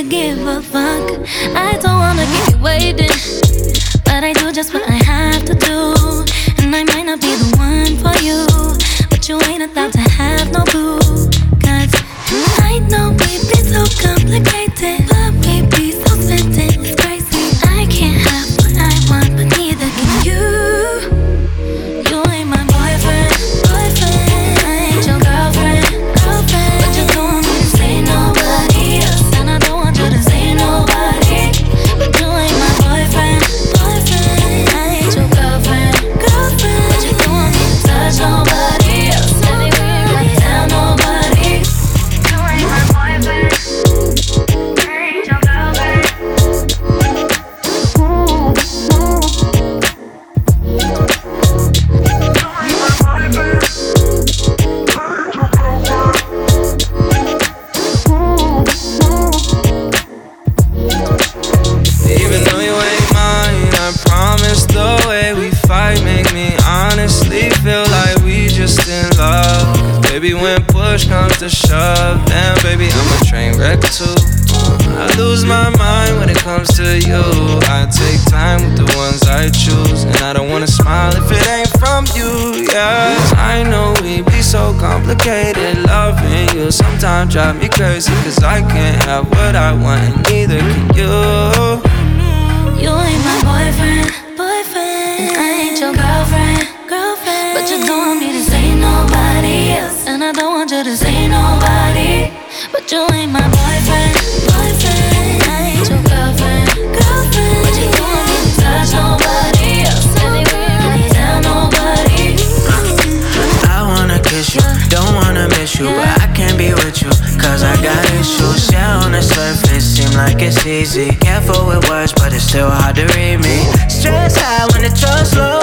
to give a fuck. I don't wanna keep you waiting, but I do just what I have to do. And I might not be the one for you, but you ain't about to have no boo. Cause I know we be so complicated, but we be so smitten, it's crazy. I can't have what I want, but neither can you. You ain't my boyfriend, boyfriend. I ain't your girlfriend, girlfriend. But you don't want me to say nobody else, and I don't want you to say nobody. But you ain't my boyfriend, boyfriend. I ain't your girlfriend, girlfriend. But you don't want me to touch nobody else, anywhere I tell nobody. You ain't my boyfriend, I ain't your girlfriend. Even though you ain't mine, I promise the way we fight make me honestly feel like we just in love. 'Cause baby, when push comes to shove, damn baby, I'm a train wreck too. I lose my mind when it comes to you. I take time with the ones I choose, and I don't wanna smile if it ain't from you, yeah. 'Cause I know we be so complicated. Loving you sometimes drive me crazy, 'cause I can't have what I want, and neither can you. You ain't my boyfriend, boyfriend. I ain't your girlfriend, girlfriend. But you don't want me to say nobody else, and I don't want you to say nobody. But you ain't my boyfriend, boyfriend. I ain't your girlfriend, girlfriend. But you don't want me to touch nobody else, anywhere I tell nobody. I wanna kiss you, don't wanna miss you, but I can't be with you, 'cause I got issues. Yeah, on the surface, seem like it's easy. Careful with words, but it's still hard to read me. Stress high when the trust low.